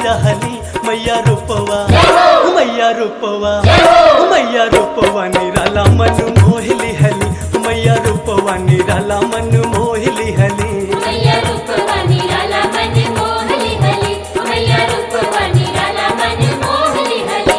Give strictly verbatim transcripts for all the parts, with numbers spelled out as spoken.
रहली मैया रूपवा मैया रूपवा मैया रूपवा निराला मन मोहिली हली मैया रूपवा निराला मन मोहिली हली मैया रूपवा निराला मन मोहली हली मैया रूपवा निराला मन मोहली हली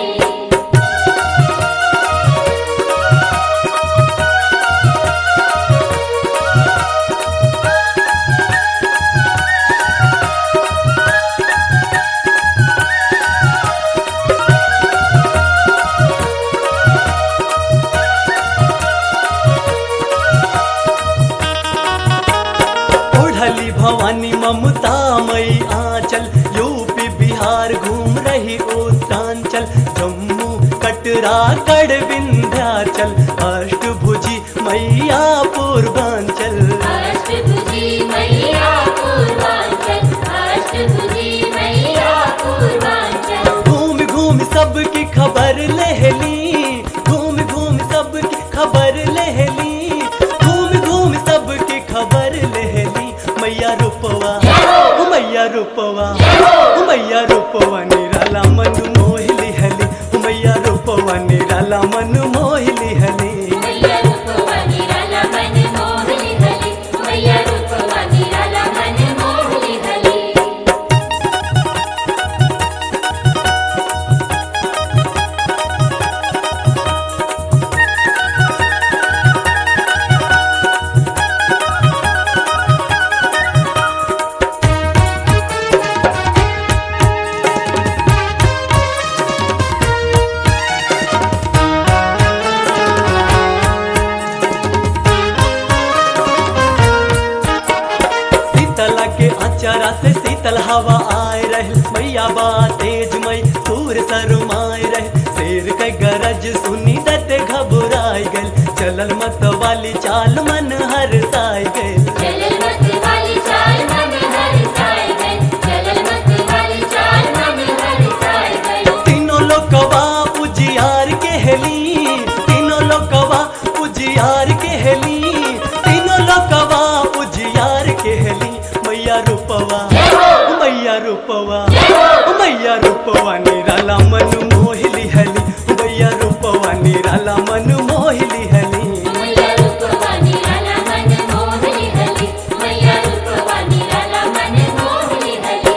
भवानी ममता मई आंचल यूपी बिहार घूम रही उत्तरांचल जम्मू कटरा कड़ विंध्याचल अष्टभुजी मैया पूर्वांचल अष्टभुजी मैया पूर्वांचल अष्टभुजी मैया पूर्वांचल घूम घूम सबकी खबर लेहली घूम घूम सबकी खबर लेहली घूम घूम सबकी खबर लेहली मैया रूपवा मैया रूपवा मैया रूपवा निराला मन मोहिली हली मैया रूपवा निराला मन मोहिली हली मैया रूपवा निराला मन मोहली हली मैया रूपवा निराला मन मोहली हली चरा से शीतल हवा आए रहे मैया बा तेज मई सूर शरुमाए रहे शेर के गरज सुनी दत घबराई गल चलल मत वाली चाल मन हर साई गल चलल मत वाली चाल मन हर साई गल चलल मत वाली चाल मन हर साई गल तीनों लोकवा उजियार के हेली तीनों लोकवा उजियार के हेली तीनों लोकवा उजियार के हेली मैया रूपवा मैया रूपवा मैया रूपवा निराला मन मोहिली हली मैया रूपवा निराला मन मोहिली हली मैया रूपवा निराला मन मोहली हली मैया रूपवा निराला मन मोहली हली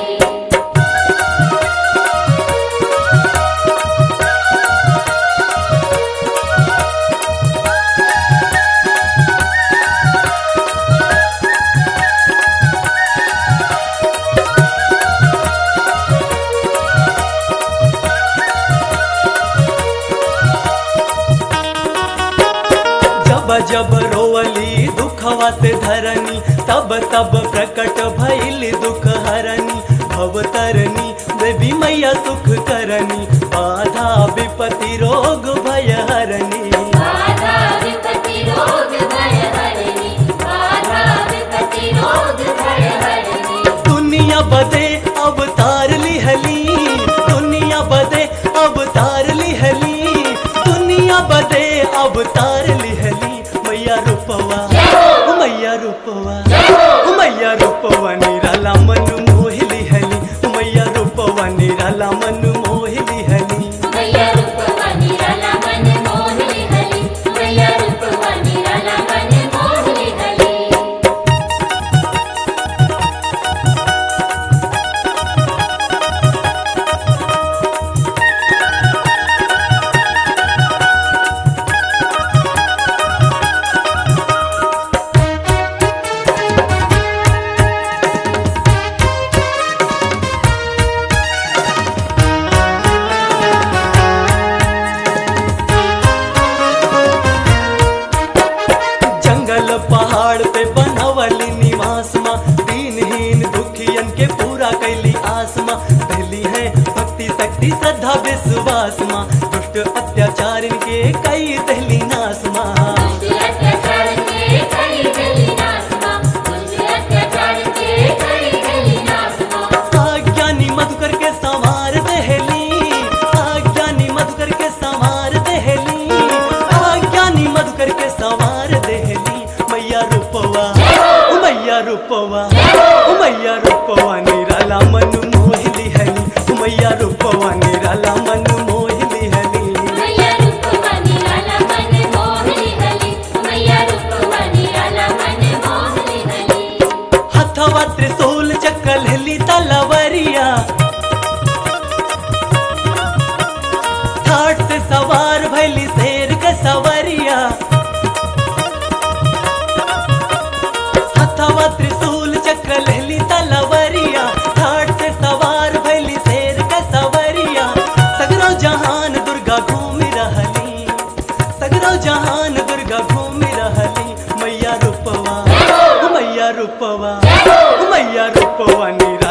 जब जब रोवली दुखवा से धरनी तब तब प्रकट भइल दुख हरनी भवतरनी देवी मैया सुख करनी बाधा विपत्ति रोग भय हरनी बाधा विपत्ति रोग भय हरनी बाधा विपत्ति रोग भय हरनी दुनिया बदे अवतार लिहली दुनिया बदे अवतार लिहली दुनिया बदे अवतार लिहली मैया रूपवा मैया रूपवा मैया रूपवा निराला मन मोहिली हली मैया रूपवा निराला मन मोहिली हली मैया रूपवा निराला मन मोहली हली मैया रूपवा निराला मन मोहली हली पहाड़ पे बनवली निवास माँ दीनहीन दुखियन के पूरा कैली आसमा पहली है भक्ति शक्ति श्रद्धा विश्वास माँ दुष्ट अत्याचारिन के कई दहली नास माँ दुष्ट अत्याचार के कई दहली नास माँ दुष्ट अत्याचार के कई दहली नास माँ अज्ञानी मधुकर के संवार दहली अज्ञानी मधुकर के संवार दहली अज्ञानी मधुकर के संवार दहली मैया रूपवा मैया रूपवा मैया रूपवा निराला मन मोहिली हली मैया त्रिशूल चक्कर लेली तलवरिया ठाट से सवार भैली शेर के सवरिया हथवा त्रिशूल चक्र लेली तलवरिया ठाट से सवार भैली शेर के सवरिया सगरो जहान दुर्गा घूमि रहली सगरो जहान दुर्गा घूमि रहली मैया रूपवा मैया रूपवा मैया रूपवा निर